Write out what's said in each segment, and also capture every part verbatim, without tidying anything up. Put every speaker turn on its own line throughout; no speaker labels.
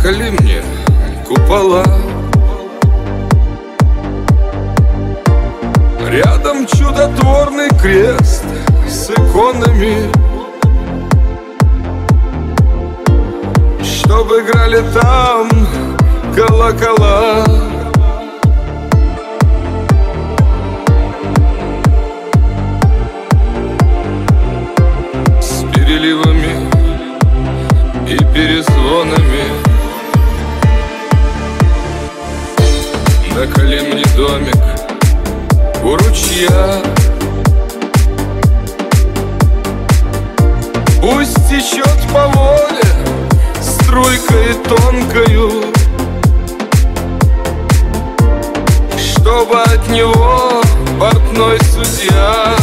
Наколи мне купола. Рядом чудотворный крест с иконами, чтобы играли там колокола. С переливами и перезвонами. Наколи мне домик у ручья, пусть течет по воле струйкой тонкою, чтобы от него портной судья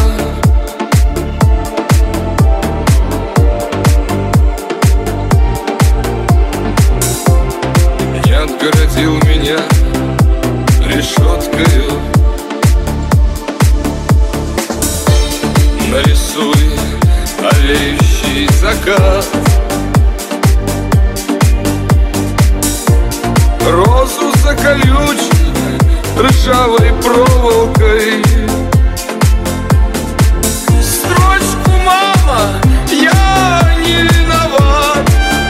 не отгородил меня решеткою. Нарисуй олеющий закат, розу за колючей ржавой проволокой. Строчку: мама, я не виноват.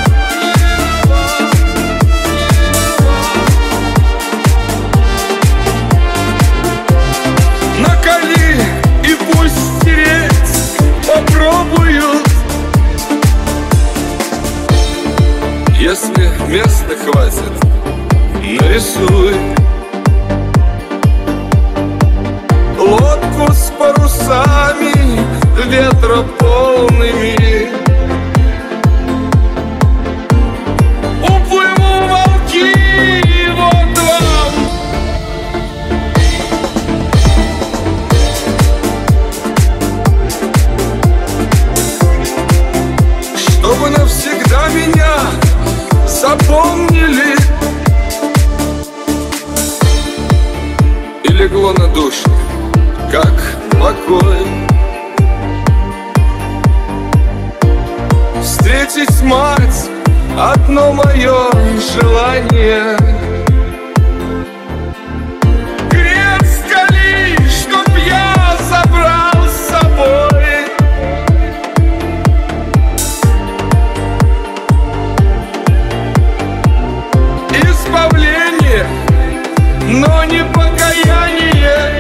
Наколи и пусть стереть попробуют. Если места хватит, нарисуй лодку с парусами ветрополными. Уплыву волки, вот вам. Чтобы навсегда меня запомнили. И легло на душу, как покой, встретить мать — одно мое желание. Крест скали, чтоб я забрал с собой. Избавление, но не покаяние.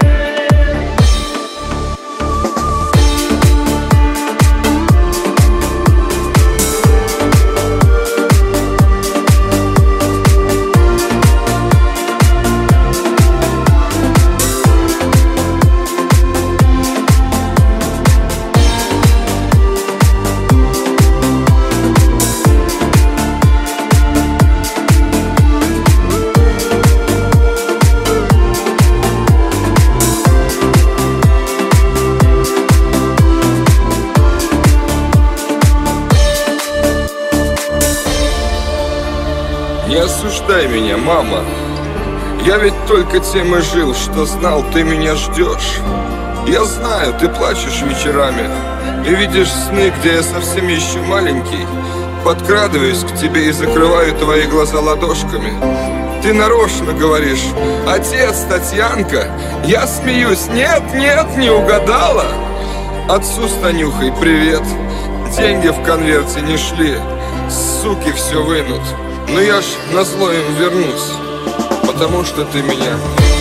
Не осуждай меня, мама. Я ведь только тем и жил, что знал, ты меня ждешь. Я знаю, ты плачешь вечерами и видишь сны, где я совсем еще маленький. Подкрадываюсь к тебе и закрываю твои глаза ладошками. Ты нарочно говоришь: отец, Татьянка. Я смеюсь: нет, нет, не угадала. Отцу с Танюхой привет. Деньги в конверте не шли, суки все вынут. Но я ж назло им вернусь, потому что ты меня